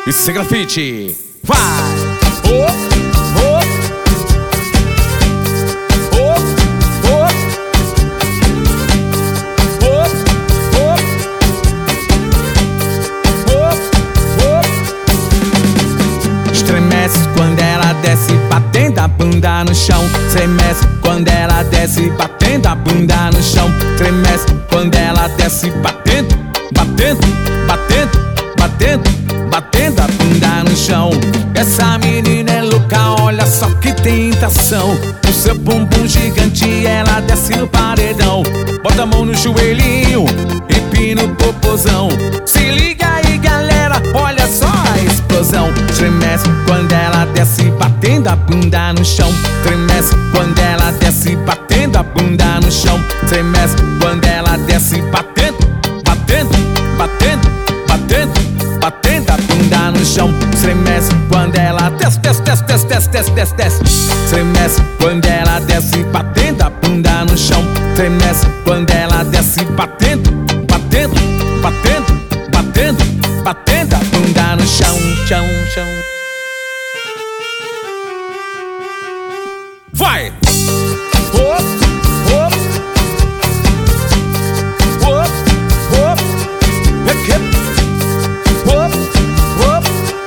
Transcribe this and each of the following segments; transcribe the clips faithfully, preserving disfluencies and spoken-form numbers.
Isso é grafite. Vai! Oh, oh. Oh, oh. Oh, oh. Oh, oh. Estremece quando ela desce, batendo a bunda no chão. Estremece quando ela desce, batendo a bunda no chão. Estremece quando ela desce, batendo, batendo, batendo, batendo, batendo a bunda no chão. Essa menina é louca, olha só que tentação. O seu bumbum gigante, ela desce no paredão. Bota a mão no joelhinho, empina o popozão. Se liga aí, galera, olha só a explosão. Estremece quando ela desce, batendo a bunda no chão. Estremece quando ela desce, batendo a bunda no chão. Estremece quando ela desce, batendo, batendo, batendo, batendo, batendo a bunda no chão. Estremece quando ela desce, desce, desce, desce, desce, desce, desce, desce. Estremece quando ela desce, batendo a bunda no chão. Estremece quando ela desce, batendo, batendo, batendo, batendo, batendo a bunda no chão, chão, chão. Vai! Oh, oh. Oh, oh. Aqui. Oh, oh.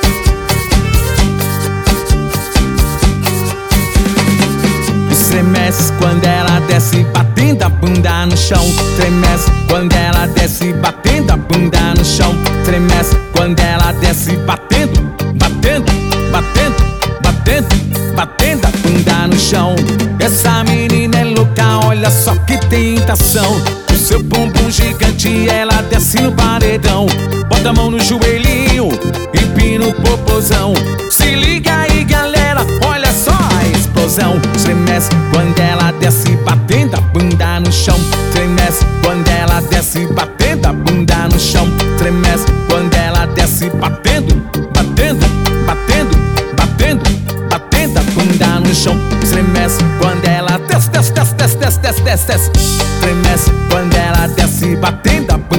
Estremece quando ela desce, batendo a bunda no chão. Estremece quando ela desce, batendo a bunda no chão. Estremece quando ela desce, batendo, batendo, batendo, batendo, batendo a bunda no chão. Essa menina é louca, olha só que tentação. O seu bumbum gigante, ela desce no paredão. Bota a mão no joelhinho, empina o popozão. Se liga aí, galera, olha só a explosão. Estremece quando ela desce, batendo a bunda no chão. Estremece quando ela desce, batendo a bunda no chão. Estremece quando ela desce, batendo, batendo, batendo, batendo, batendo a bunda no chão. Estremece quando ela desce, desce, desce, desce, desce, desce, desce. Estremece quando ela desce, batendo a bunda